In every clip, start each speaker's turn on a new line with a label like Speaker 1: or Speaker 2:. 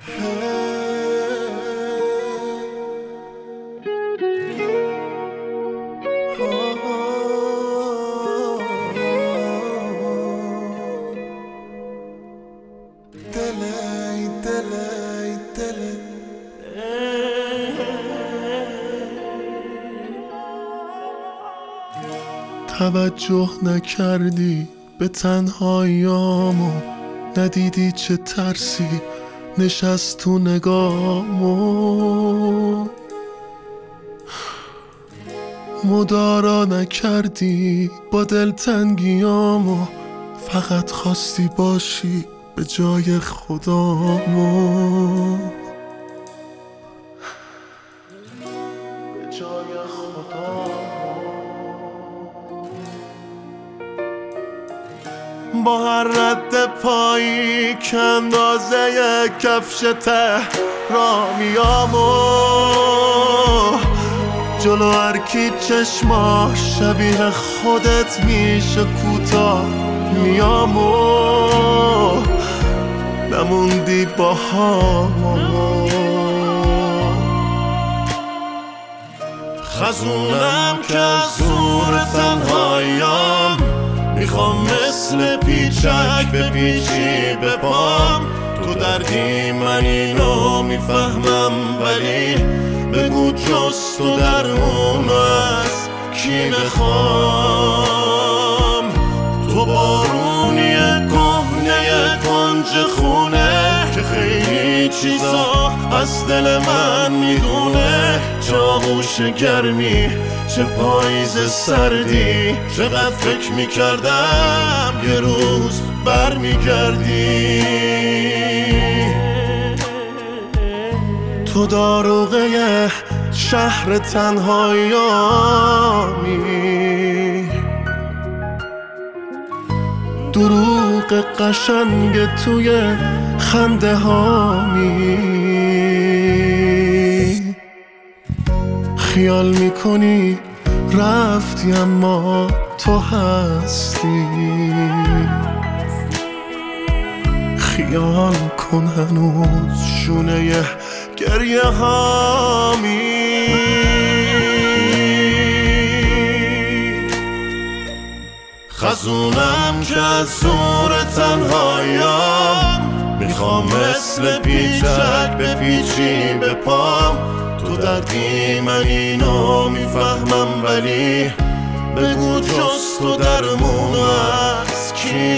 Speaker 1: توجه نکردی به تنهاییامو، ندیدی چه ترسی نشست تو نگامو، مدارا نکردی با دلتنگیامو، فقط خواستی باشی به جای خدامو، به جای خدامو. با هر رد پایی که اندازه کفش تهرامیامو، جلو هر کی چشماش شبیه خودت میشه کوتاه میامو، نموندی با هامو. خزونم که از زور تنهاییام، میخوام مثل پیچک بپیچی به پام. تو دردی من اینو میفهمم، ولی بگو جز تو درمون از کی بخوام. تو بارونی کهنه کنج خونه که خیلی چیزا از دل من میدونه. چه آغوش گرمی، چه پاییز سردی، چقدر فکر میکردم یه روز برمیگردی. تو داروغه شهر تنهاییامی، دروغ قشنگ توی خنده هامی. خیال میکنی رفتی اما تو هستی، خیال کن هنوز شونه گریه هامی. خزونم که از زور تنهاییام، میخوام مثل پیچک بپیچی به پام. تو دردی من اینو میفهمم، ولی بگو جز تو درمون از کی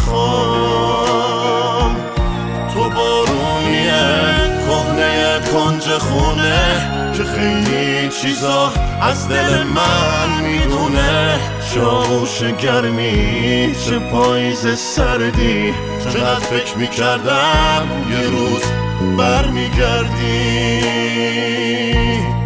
Speaker 1: بخوام. تو بارونیه کهنه کنج خونه که خیلی چیزا از دل من میدونه. چه آغوش گرمی، چه پاییز سردی، چقدر فکر میکردم یه روز برمیگردی.